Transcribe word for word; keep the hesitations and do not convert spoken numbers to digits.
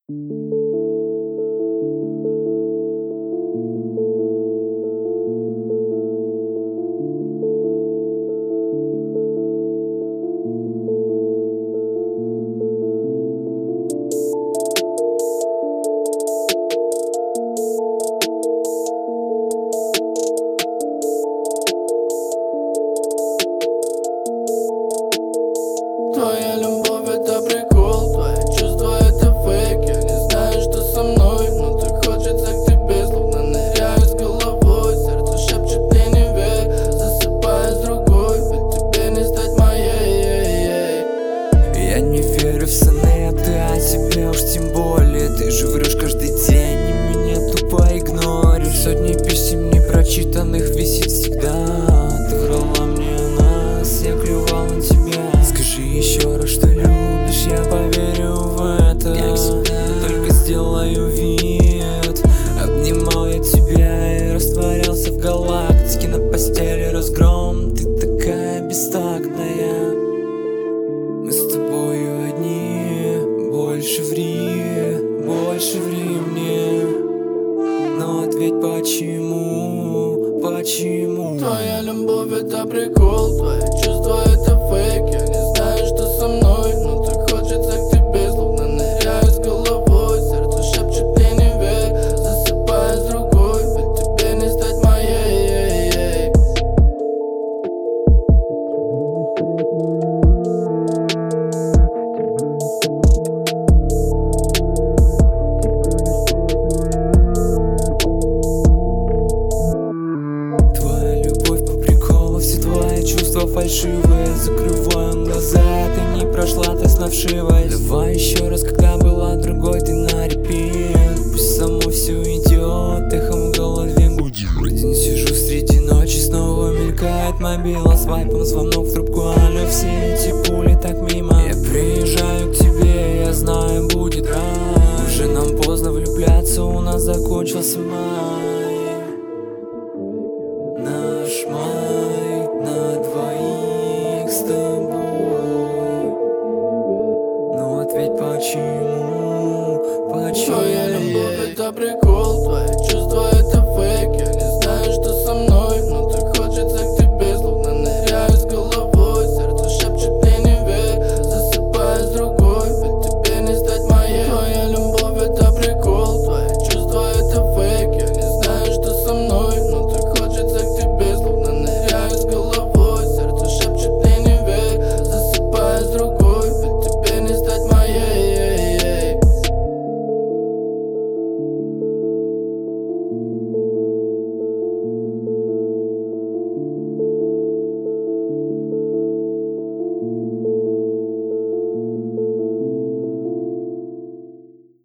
Твоя любовь это прикол, твои чувства это фейк. Я не знаю, что со мной, но так хочется к тебе, словно ныряю с головой. Сердце шепчет мне не верь, засыпая с другой, ведь тебе не стать моей. Я не верю в сны, а ты о себе уж тем более. Ты же врешь каждый день и меня тупо игноришь. Сотни писем непрочитанных висит всегда. Ты врала мне о нас, я клювал на тебя. Скажи еще раз, что любишь, я поверю в это. Только сделаю вид. Обнимал я тебя и растворялся в галактике. На постели разгром, ты такая бестактная. Мы с тобою одни, больше ври, больше ври мне. Но ответь почему, почему? Твоя любовь это прикол, твои чувства это фейк. Я не знаю, что со мной, но так хочется к тебе, словно ныряю с головой. Сердце шепчет мне не верь, засыпая с другой, ведь тебе не стать моей. Твоя любовь по приколу, все твои чувства фальшивые. Закрываем глаза, ты не прошла тест на вшивость. Давай еще раз, когда была другой, ты на репит. Пусть само все идет, эхом в голове гудит. Один сижу среди ночи, снова мелькает мобила. Свайпом звонок в трубку, алло, все эти пули так мимо. Я приезжаю к тебе, я знаю, будет рай. Уже нам поздно влюбляться, у нас закончился май. Наш май на двоих с тобой. Ну ответь почему, почему? Твоя любовь это прикол.